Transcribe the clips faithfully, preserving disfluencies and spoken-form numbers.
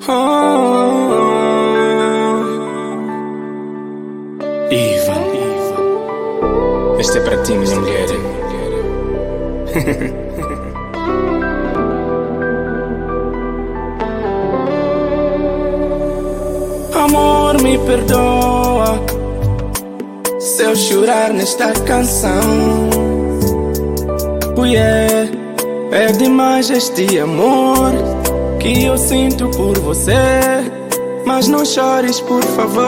Oh, Ivan, este é para ti, minha mulher. Amor, me perdoa se eu chorar nesta canção. Ui, é, é demais este amor que eu sinto por você, mas não chores, por favor.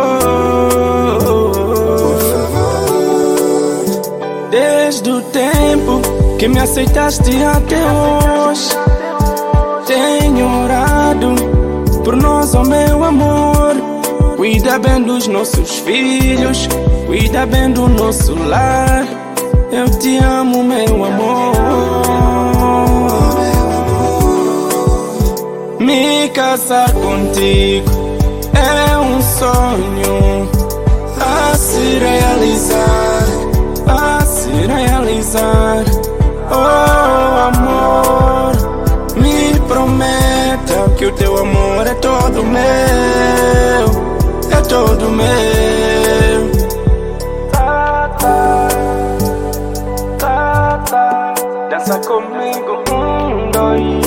Por favor. Desde o tempo que me aceitaste até hoje, tenho orado por nós, oh meu amor. Cuida bem dos nossos filhos, cuida bem do nosso lar. Eu te amo, meu amor. Me casar contigo é um sonho a se realizar, a se realizar. Oh amor, me prometa que o teu amor é todo meu, é todo meu. Tá, tá, tá, tá. Dança comigo, um, dois.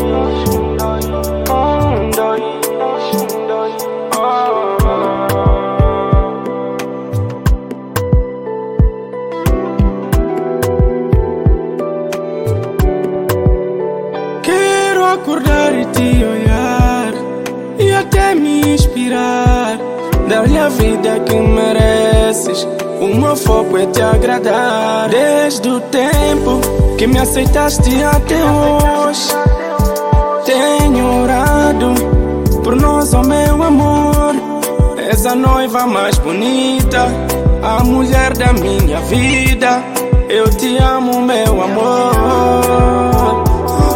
Acordar e te olhar e até me inspirar, dar-lhe a vida que mereces. O meu foco é te agradar. Desde o tempo que me aceitaste até hoje, tenho orado por nós, oh meu amor. És a noiva mais bonita, a mulher da minha vida. Eu te amo, meu amor.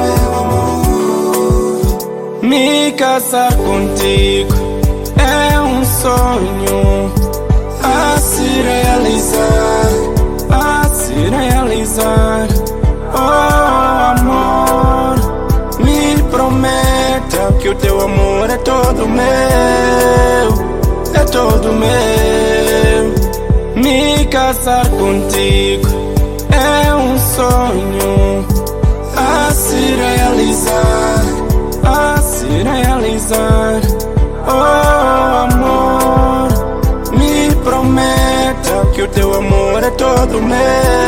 Me casar contigo é um sonho a se realizar, a se realizar. Oh amor, me prometa que o teu amor é todo meu, é todo meu. Me casar contigo é um sonho a se realizar, a se realizar. Oh amor, me prometa que o teu amor é todo meu,